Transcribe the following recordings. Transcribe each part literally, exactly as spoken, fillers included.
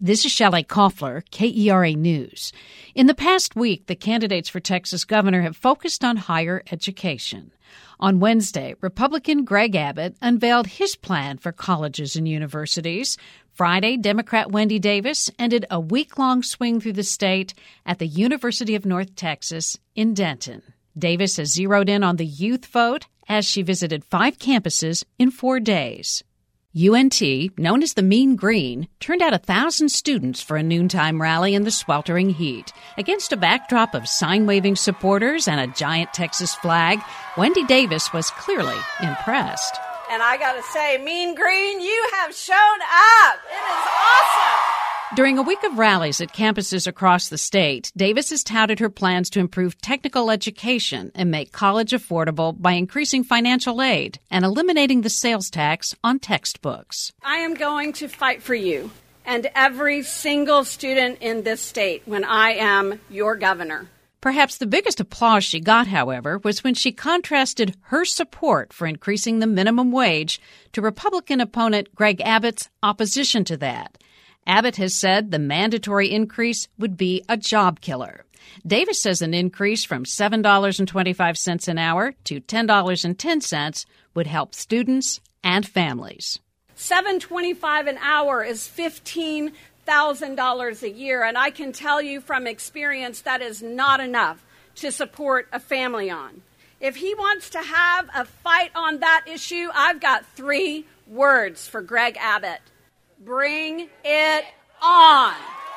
This is Shelley Koffler, K E R A News. In the past week, the candidates for Texas governor have focused on higher education. On Wednesday, Republican Greg Abbott unveiled his plan for colleges and universities. Friday, Democrat Wendy Davis ended a week-long swing through the state at the University of North Texas in Denton. Davis has zeroed in on the youth vote as she visited five campuses in four days. U N T, known as the Mean Green, turned out a thousand students for a noontime rally in the sweltering heat. Against a backdrop of sign-waving supporters and a giant Texas flag, Wendy Davis was clearly impressed. And I gotta say, Mean Green, you have shown up. It is awesome. During a week of rallies at campuses across the state, Davis has touted her plans to improve technical education and make college affordable by increasing financial aid and eliminating the sales tax on textbooks. I am going to fight for you and every single student in this state when I am your governor. Perhaps the biggest applause she got, however, was when she contrasted her support for increasing the minimum wage to Republican opponent Greg Abbott's opposition to that. Abbott has said the mandatory increase would be a job killer. Davis says an increase from seven dollars and twenty-five cents an hour to ten dollars and ten cents would help students and families. seven dollars and twenty-five cents an hour is fifteen thousand dollars a year, and I can tell you from experience that is not enough to support a family on. If he wants to have a fight on that issue, I've got three words for Greg Abbott. Bring it on.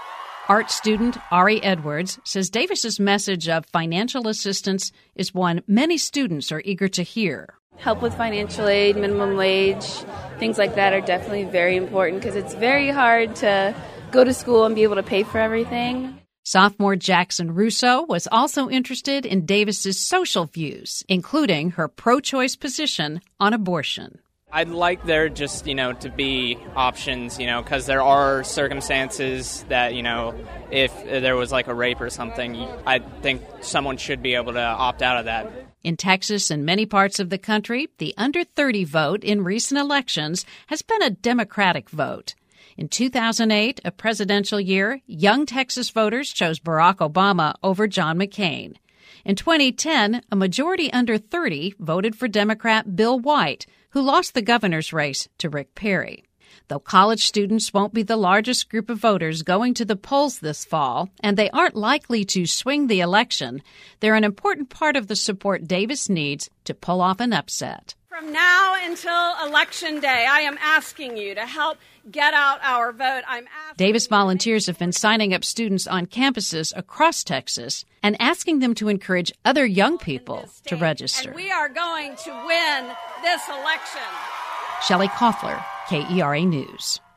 Art student Ari Edwards says Davis's message of financial assistance is one many students are eager to hear. Help with financial aid, minimum wage, things like that are definitely very important because it's very hard to go to school and be able to pay for everything. Sophomore Jackson Russo was also interested in Davis's social views, including her pro-choice position on abortion. I'd like there just, you know, to be options, you know, because there are circumstances that, you know, if there was like a rape or something, I think someone should be able to opt out of that. In Texas and many parts of the country, the under thirty vote in recent elections has been a Democratic vote. In two thousand eight, a presidential year, young Texas voters chose Barack Obama over John McCain. In twenty ten, a majority under thirty voted for Democrat Bill White, who lost the governor's race to Rick Perry. Though college students won't be the largest group of voters going to the polls this fall, and they aren't likely to swing the election, they're an important part of the support Davis needs to pull off an upset. From now until Election Day, I am asking you to help get out our vote. I'm asking Davis volunteers have been signing up students on campuses across Texas and asking them to encourage other young people to register. And we are going to win this election. Shelley Koffler, K E R A News.